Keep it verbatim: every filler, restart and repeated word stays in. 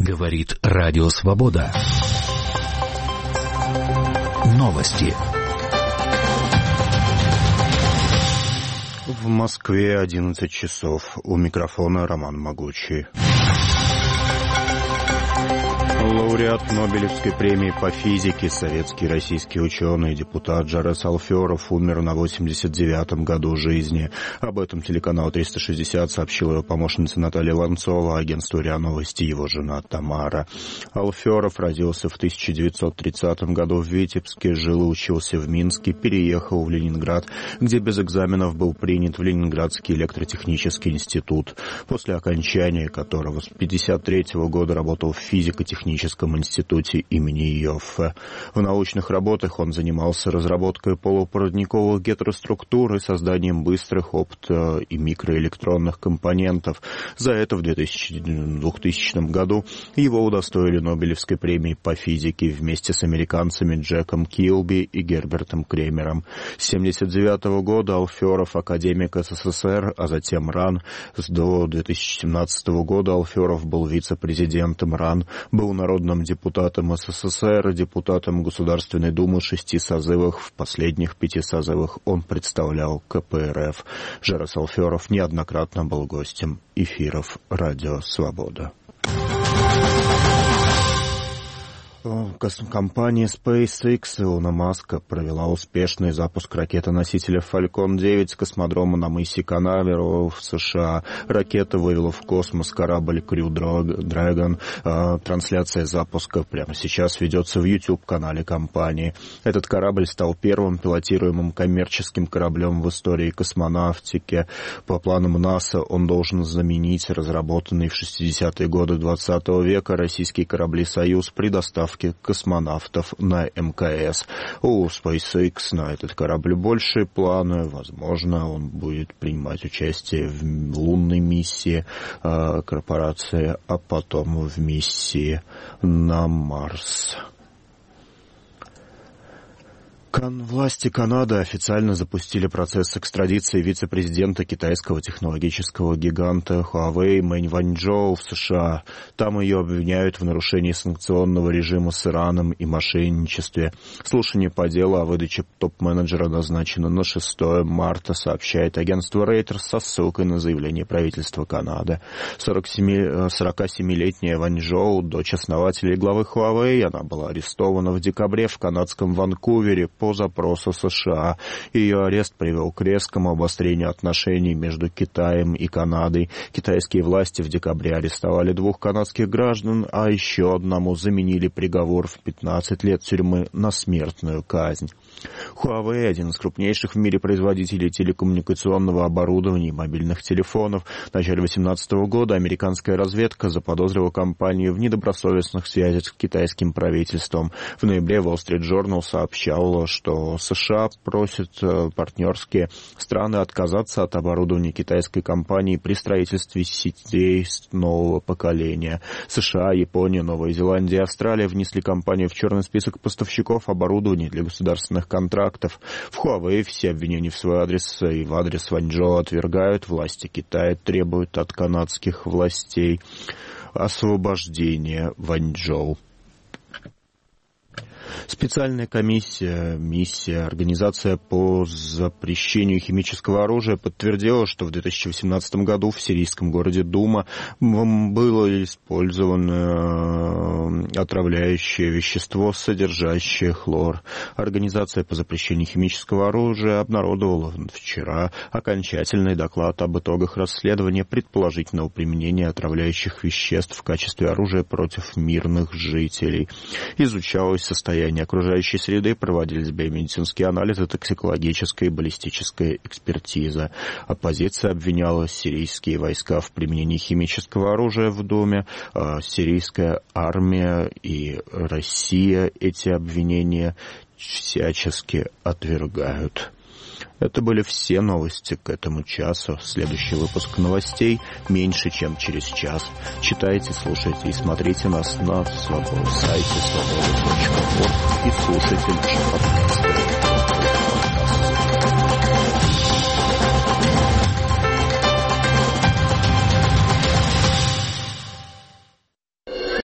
Говорит Радио Свобода. Новости. В Москве одиннадцать часов. У микрофона Роман Могучий. Лауреат Нобелевской премии по физике, советский и российский ученый, депутат Жарес Алферов умер на восемьдесят девятом году жизни. Об этом телеканал триста шестьдесят сообщила его помощница Наталья Ланцова, агентству РИА Новости его жена Тамара. Алферов родился в тысяча девятьсот тридцатом году в Витебске, жил и учился в Минске, переехал в Ленинград, где без экзаменов был принят в Ленинградский электротехнический институт, после окончания которого с тысяча девятьсот пятьдесят третьего года работал в физико-техническом институте имени Йоффе. В научных работах он занимался разработкой полупроводниковых гетероструктур и созданием быстрых опто- и микроэлектронных компонентов. За это в двухтысячном году его удостоили Нобелевской премии по физике вместе с американцами Джеком Килби и Гербертом Кремером. С тысяча девятьсот семьдесят девятого года Алферов академик СССР, а затем РАН. До две тысячи семнадцатого года Алферов был вице-президентом РАН, был народным депутатом СССР, депутатом Государственной Думы шести созывах. В последних пяти созывах он представлял КПРФ. Жарес Алферов неоднократно был гостем эфиров Радио Свобода. Компания SpaceX Илона Маска провела успешный запуск ракеты-носителя Falcon девять с космодрома на мысе Канаверал в США. Ракета вывела в космос корабль Crew Dragon. Трансляция запуска прямо сейчас ведется в YouTube-канале компании. Этот корабль стал первым пилотируемым коммерческим кораблем в истории космонавтики. По планам НАСА он должен заменить разработанный в шестидесятые годы двадцатого века российские корабли «Союз» при доставке космонавтов на МКС. У SpaceX на этот корабль большие планы. Возможно, он будет принимать участие в лунной миссии э, корпорации, а потом в миссии на Марс. Кан... Власти Канады официально запустили процесс экстрадиции вице-президента китайского технологического гиганта Huawei Мэнь Ванчжоу в США. Там ее обвиняют в нарушении санкционного режима с Ираном и мошенничестве. Слушание по делу о выдаче топ-менеджера назначено на шестое марта, сообщает агентство Reuters со ссылкой на заявление правительства Канады. сорокасемилетняя Ванчжоу, дочь основателя и главы Huawei, она была арестована в декабре в канадском Ванкувере по запросу США. Ее арест привел к резкому обострению отношений между Китаем и Канадой. Китайские власти в декабре арестовали двух канадских граждан, а еще одному заменили приговор в пятнадцать лет тюрьмы на смертную казнь. Huawei – один из крупнейших в мире производителей телекоммуникационного оборудования и мобильных телефонов. В начале две тысячи восемнадцатого года американская разведка заподозрила компанию в недобросовестных связях с китайским правительством. В ноябре Wall Street Journal сообщал, что США просят партнерские страны отказаться от оборудования китайской компании при строительстве сетей нового поколения. США, Япония, Новая Зеландия и Австралия внесли компанию в черный список поставщиков оборудования для государственных контрактов. В Huawei все обвинения в свой адрес и в адрес Ванчжоу отвергают. Власти Китая требуют от канадских властей освобождения Ванчжоу. Специальная комиссия, миссия, организация по запрещению химического оружия подтвердила, что в две тысячи восемнадцатом году в сирийском городе Дума было использовано отравляющее вещество, содержащее хлор. Организация по запрещению химического оружия обнародовала вчера окончательный доклад об итогах расследования предположительного применения отравляющих веществ в качестве оружия против мирных жителей. Изучалось состояние окружающей среды, проводились биомедицинские анализы, токсикологическая и баллистическая экспертиза. Оппозиция обвиняла сирийские войска в применении химического оружия в Думе. Сирийская армия и Россия эти обвинения всячески отвергают. Это были все новости к этому часу. Следующий выпуск новостей меньше, чем через час. Читайте, слушайте и смотрите нас на сайте свобода точка орг и слушайте наши подкасты.